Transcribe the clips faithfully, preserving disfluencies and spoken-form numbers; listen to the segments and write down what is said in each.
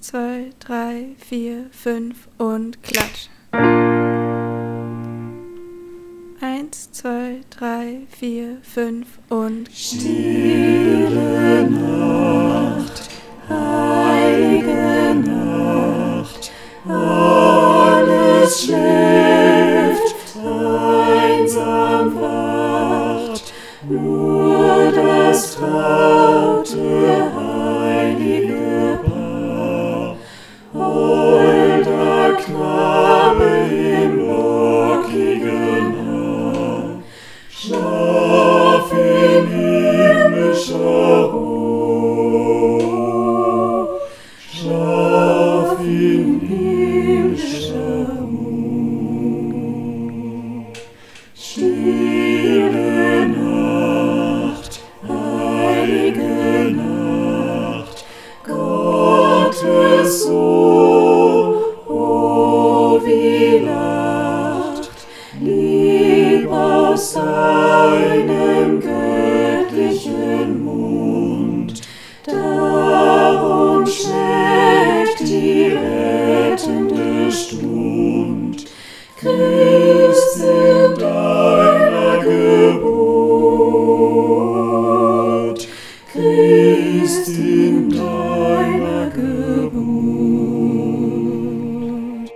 zwei, drei, vier, fünf und klatsch. Eins, zwei, drei, vier, fünf und Stille Nacht, heilige Nacht, alles schläft, einsam wacht, nur das traute heilige Paar, holder Knabe im lockigen Haar, schlaf in himmlischer Ruhe, schlaf in himmlischer Ruhe. Stille Nacht, heilige Nacht, Gottes Sohn, oh wie lacht, lieb aus seinem göttlichen Mund, darum schlägt die rettende Stund. Christ in deiner Geburt, Christ in deiner Geburt.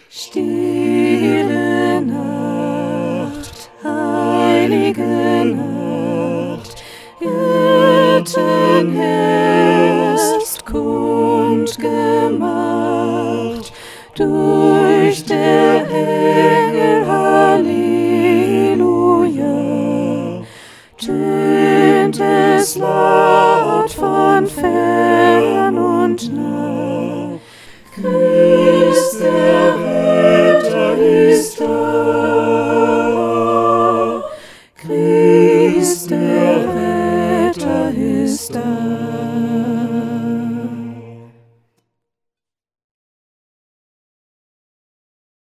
Stille Nacht, heilige Nacht, Hirtenherz,